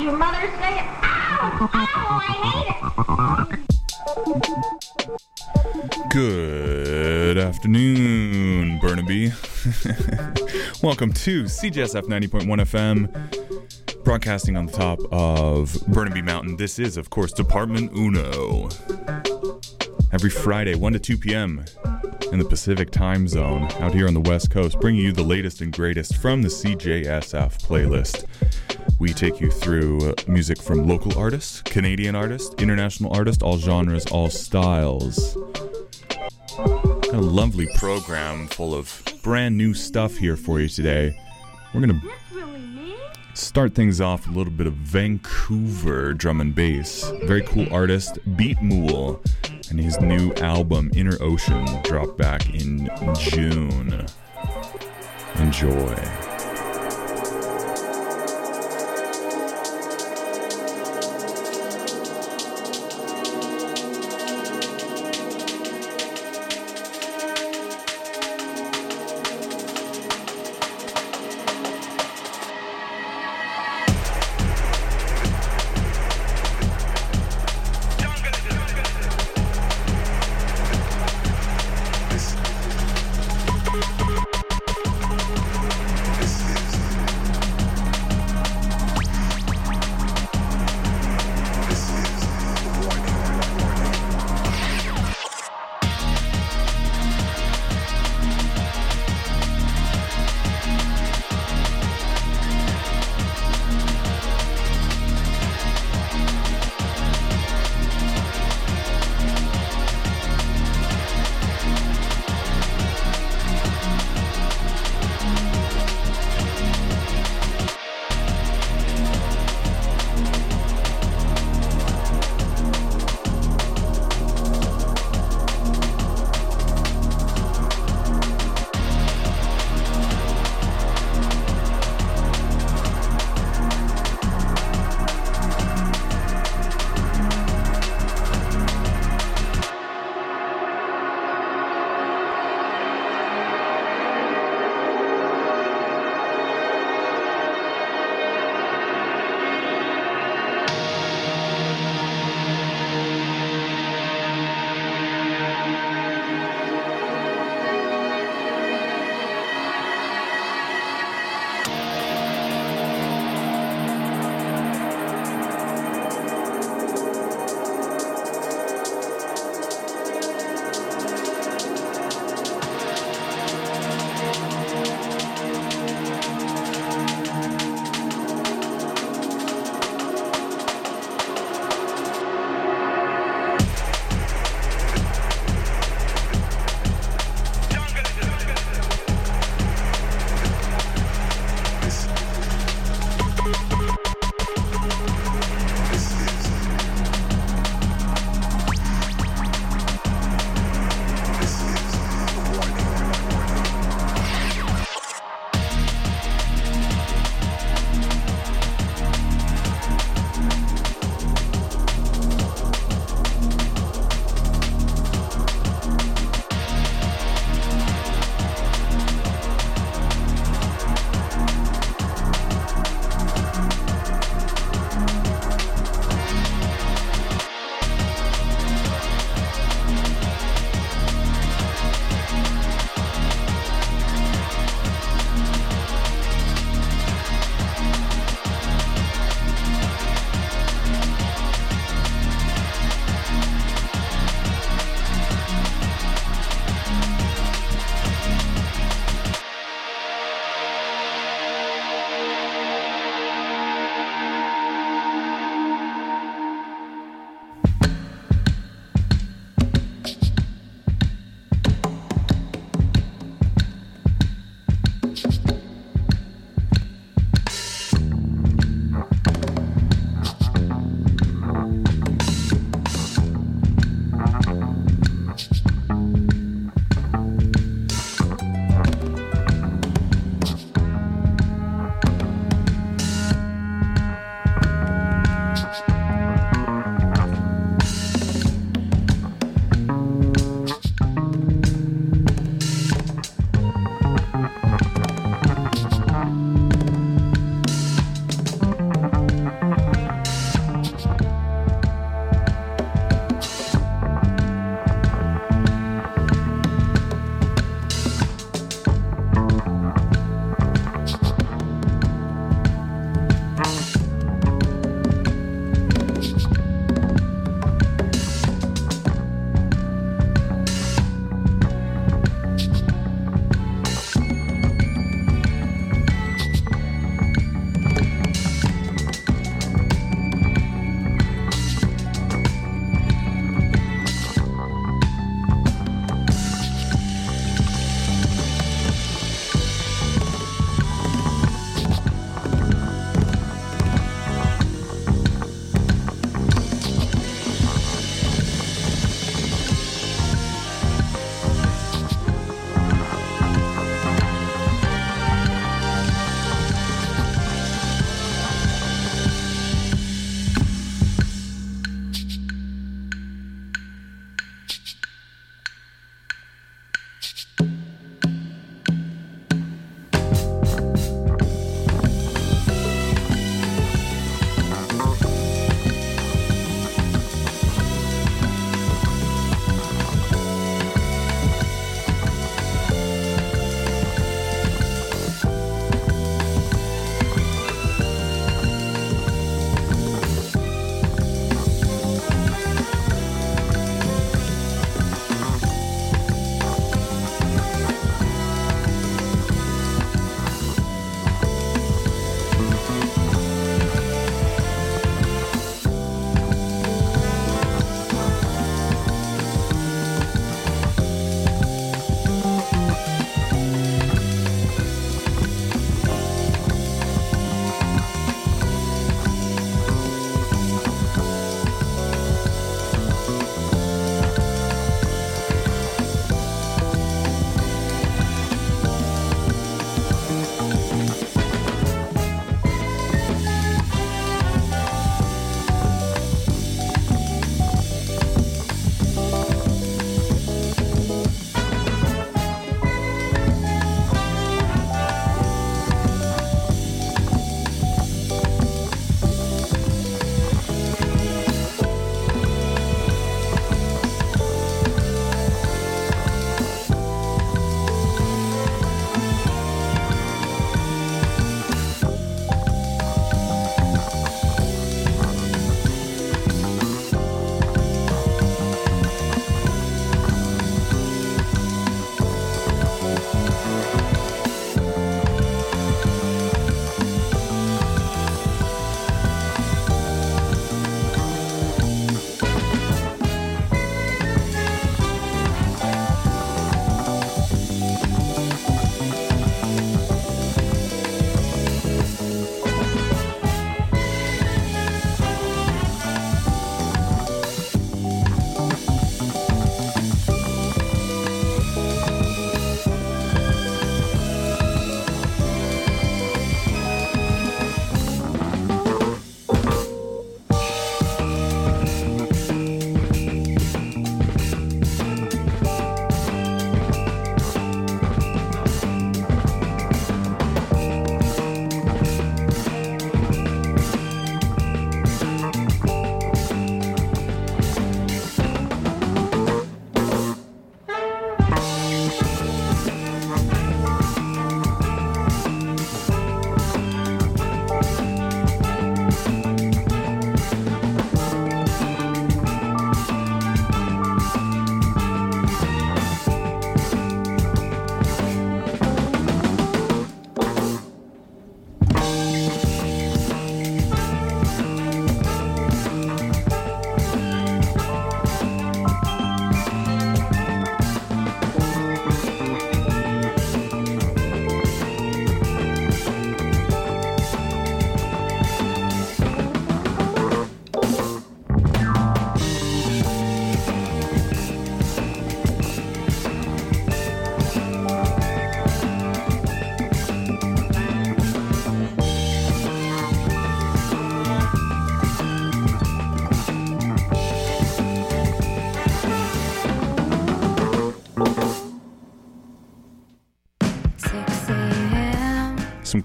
Your mother say, ow, ow, I hate it. Good afternoon, Burnaby. Welcome to CJSF 90.1 FM, broadcasting on the top of Burnaby Mountain. This is, of course, Department Uno. Every Friday, 1 to 2 p.m. in the Pacific time zone, out here on the West Coast, bringing you the latest and greatest from the CJSF playlist. We take you through music from local artists, Canadian artists, international artists, all genres, all styles. Got a lovely program full of brand new stuff here for you today. We're going to start things off with a little bit of Vancouver drum and bass. Very cool artist, Beat Mool, and his new album, Inner Ocean, dropped back in June. Enjoy.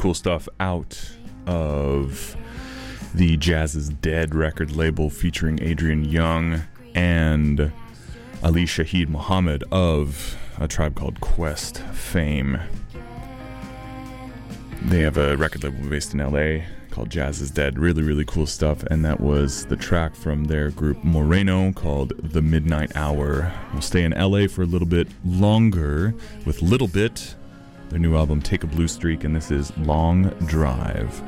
cool stuff out of the Jazz is Dead record label featuring Adrian Young and Ali Shaheed Muhammad of A Tribe Called Quest fame. They have a record label based in LA called Jazz is Dead. Really, really cool stuff. And that was the track from their group Moreno called The Midnight Hour. We'll stay in LA for a little bit longer with Little Bit, their new album Take a Blue Streak, and this is Long Drive.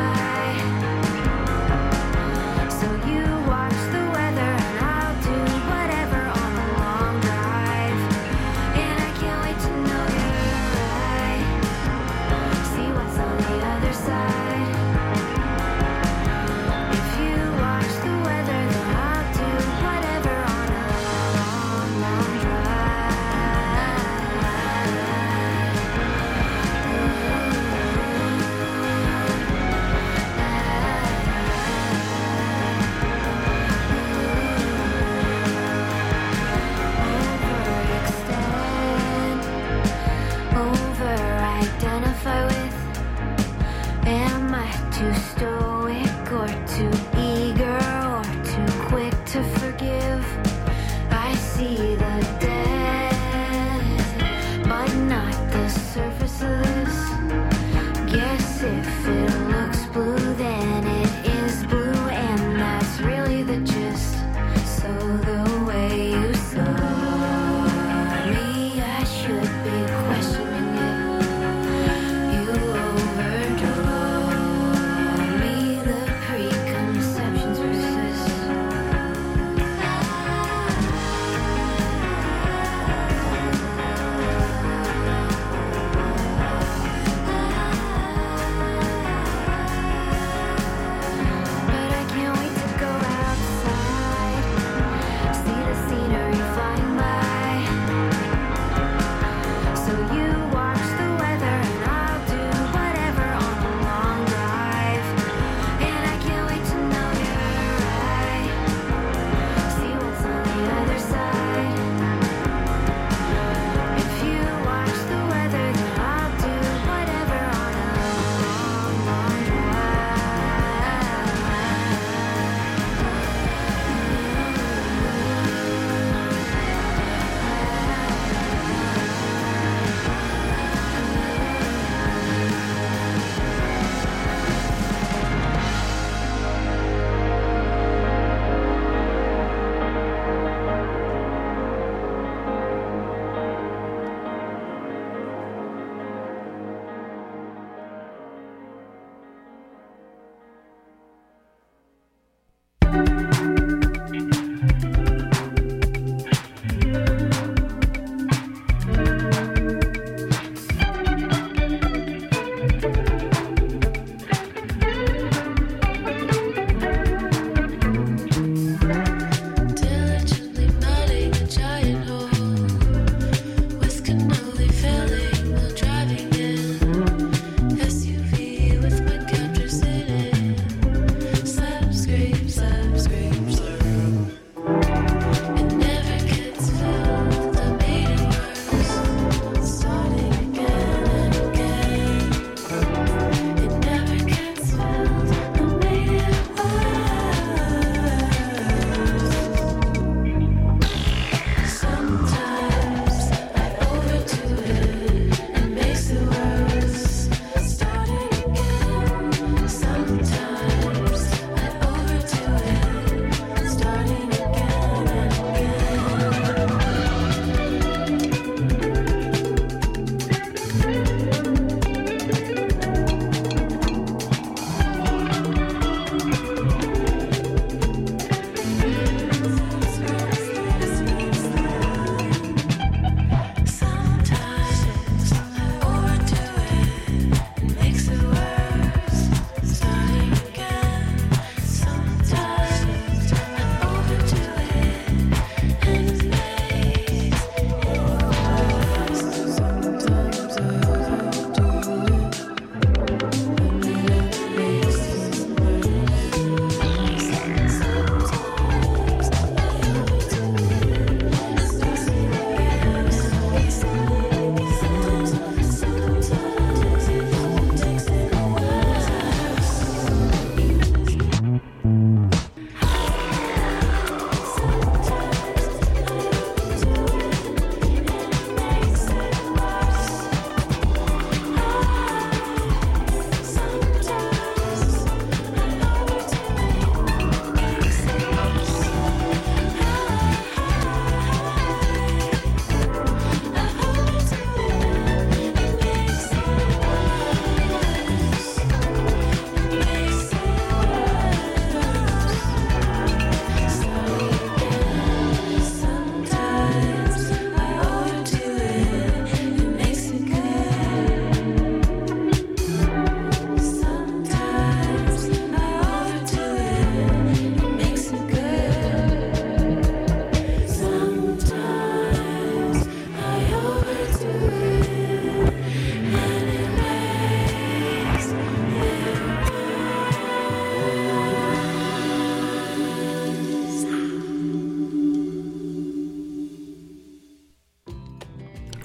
So you watch the weather and I'll do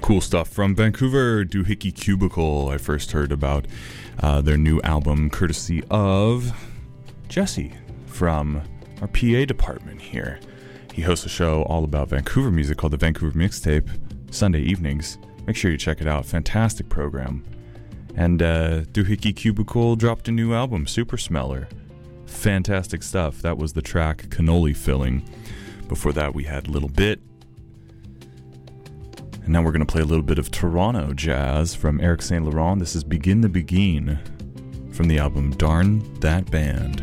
Cool stuff from Vancouver, Doohickey Cubicle. I first heard about their new album courtesy of Jesse from our PA department here. He hosts a show all about Vancouver music called the Vancouver Mixtape, Sunday evenings. Make sure you check it out. Fantastic program. And Doohickey Cubicle dropped a new album, Super Smeller. Fantastic stuff. That was the track Cannoli Filling. Before that, we had Little Bit. And now we're going to play a little bit of Toronto jazz from Eric St. Laurent. This is Begin the Begin from the album Darn That Band.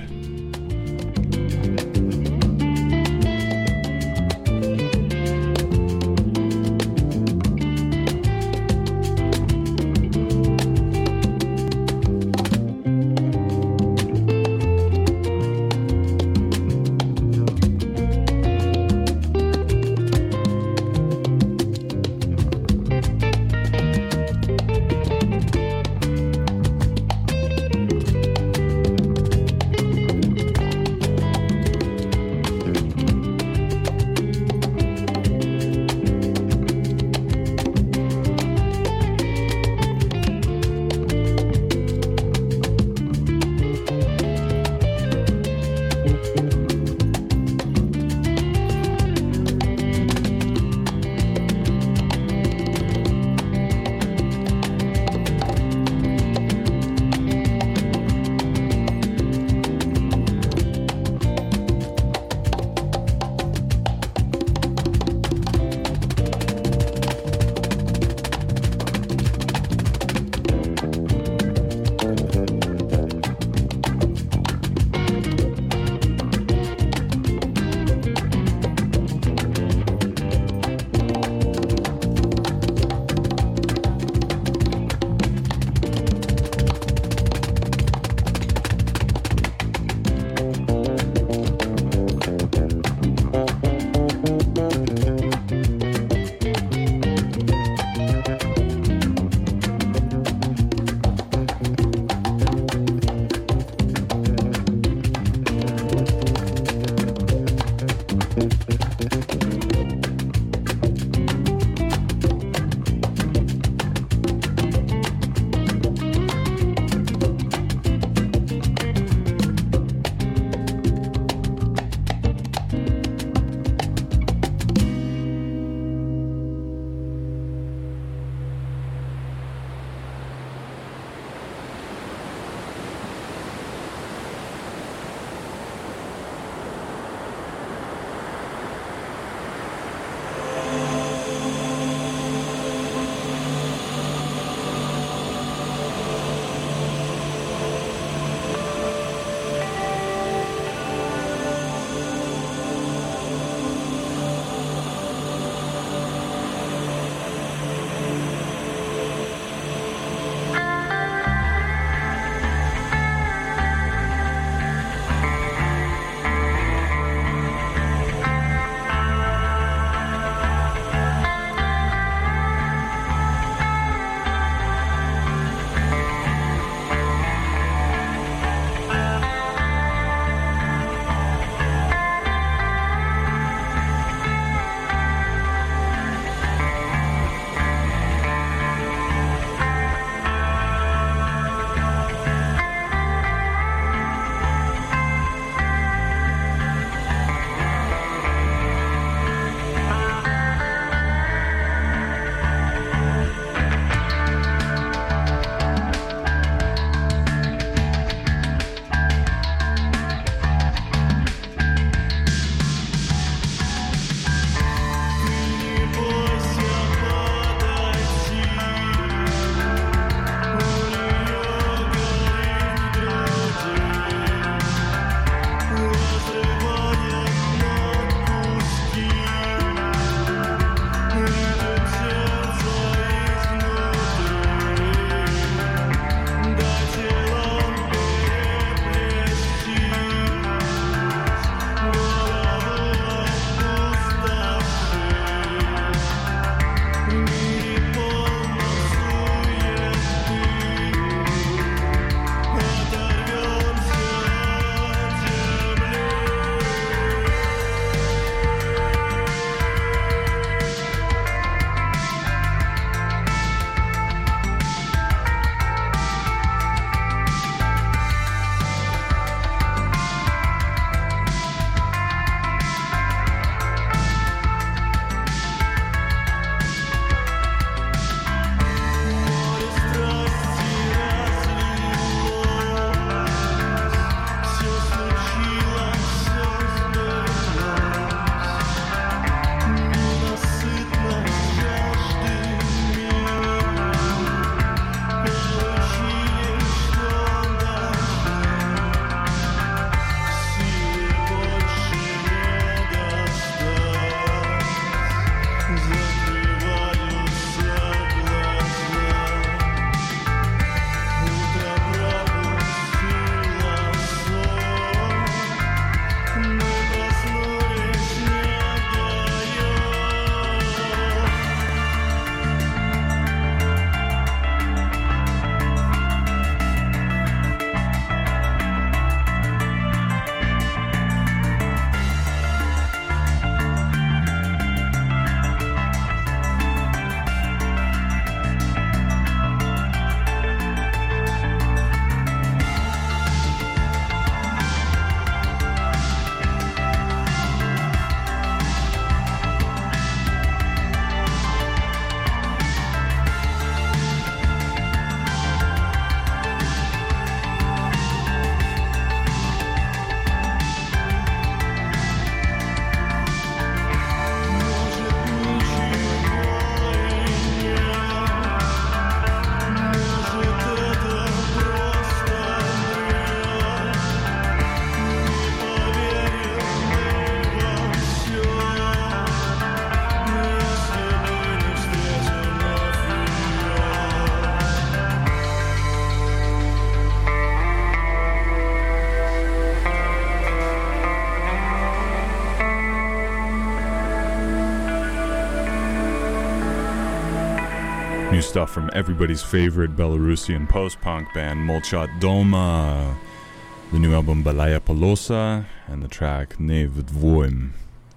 New stuff from everybody's favorite Belarusian post-punk band Molchat Doma. The new album Balaya Polosa and the track Ne Vdvoim.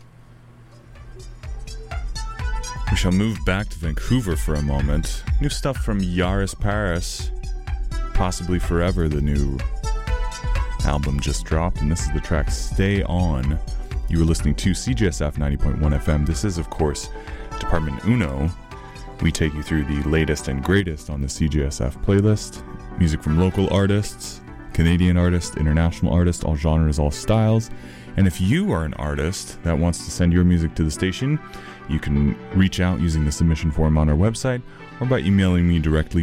We shall move back to Vancouver for a moment. New stuff from Yaris Paris. Possibly Forever, the new album just dropped, and this is the track Stay On. You were listening to CJSF 90.1 FM. This is, of course, Department Uno. We take you through the latest and greatest on the CJSF playlist. Music from local artists, Canadian artists, international artists, all genres, all styles. And if you are an artist that wants to send your music to the station, you can reach out using the submission form on our website or by emailing me directly,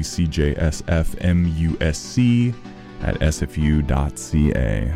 cjsfmusc@sfu.ca.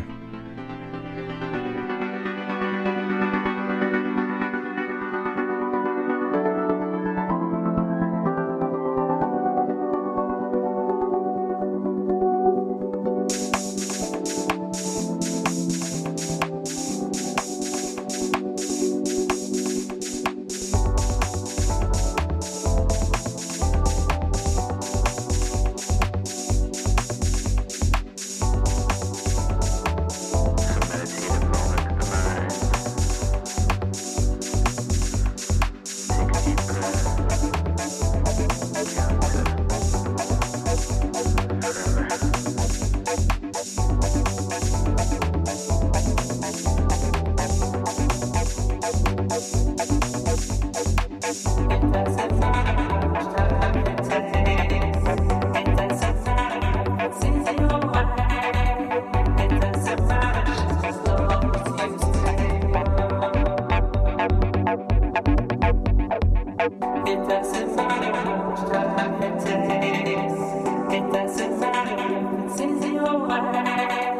It doesn't matter if it's in your mind.